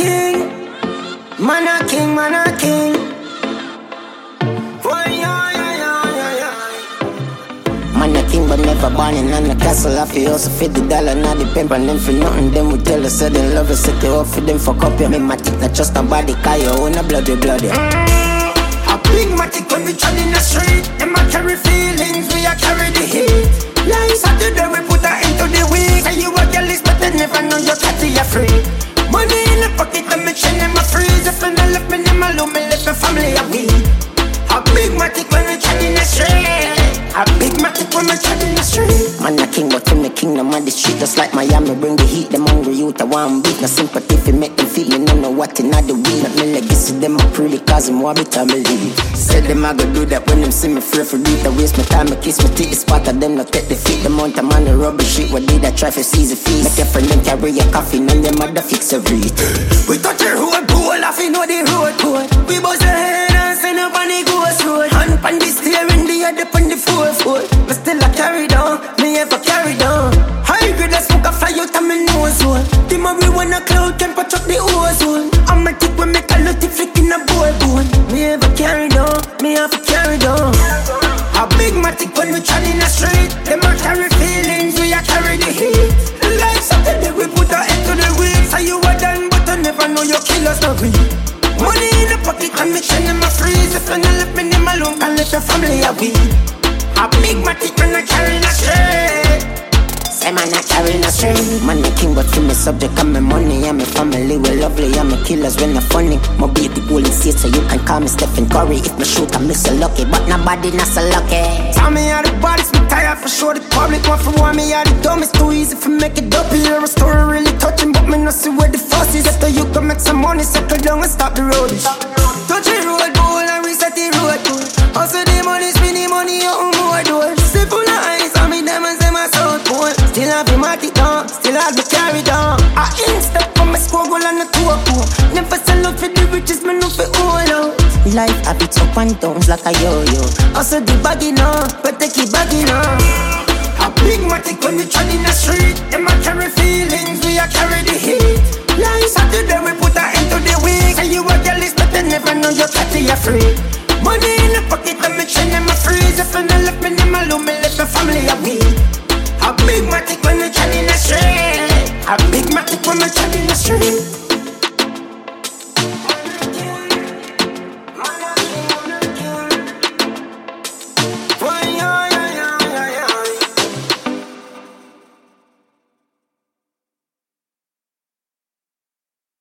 king, man a king, man a king. Man a king but never born in the castle. I feel also fit the dollar, not depend on them for nothing. Them we tell us that they love us, set you up for them for copy. Me matic not just a body, cause you own a bloody. A big matic when we tread in the street. Them a carry feelings, we a carry the heat. Like Saturday we put her into the week. Say you a girl is but they never know your cat is free. Money in the pocket and me chain in my freeze. If I left me in my loom, me left my family a week. A big matic when we tread in the street. A big matic when we tread in the street. Man a king but from the kingdom on the street. Just like Miami bring the heat. Them hungry youth I want beat. No sympathy if you make them feel. Me no know what in the week. Not me legacy them a pretty cause them want me to believe. Said them I go do that when them see me free for beat. I waste my time, I kiss my teeth. Spot of them not take the feet. The amount of man the rubbish shit. What did I try for seize the fees? Make your friend them carry your coffee. None them mother fix a read. We touch your road, pull off, you know the road code. We bust the head and send up on the ghost road. Hand on the steering, the other on the 4-4. But still I carry down, me ever carry down. High grade I smoke a fly out of my nose hole. The marijuana cloud can patch up the ozone. I'm a tick when me call out the flick in a bone. Me ever carry down, me ever carry down. A big matic when we tread in the street. Them a carry feelings, we a carry the heat. Like Saturday we put our head to the wheel. Say you are done but I never know your killers not real. Money in the pocket and me chain in my freeze. If you not left me in my loom, can let your family a weed. A big matic when I carry the street. Say man I carry the street. Man a king but for me subject and my money. And my family we lovely and my killers when they're funny. My beat the golden state so you can call me Stephen Curry. If me shoot I miss so lucky but nobody not so lucky. Tell me how the body's me tired for sure. The public want for warn me how the dumb. It's too easy for make it up. Hear a story really touching but me not see where the fuss is. After you can make some money settle down and stop the rubbish. Touch the road bowl and reset the road bowl. Also the money spend the money out more doors. Simple eyes on me diamonds in my South Pole. Still have the market down, still have the carry down. I instep from my squad and the tour pool. Never sell out for the riches, me no for all out. Life have its up and downs like a yo-yo. Also the baggy now, but take it baggy now. A big matic when we tread in the street. Them a carry feelings, we a carry the heat. Like Saturday we put her into the week. Say you a girl is but they never know your cat is free. Money in the pocket and me chain in my freeze. If I not left me in my loom, me left my family a week. A big matic when we tread in the street. A big matic when we tread in the street.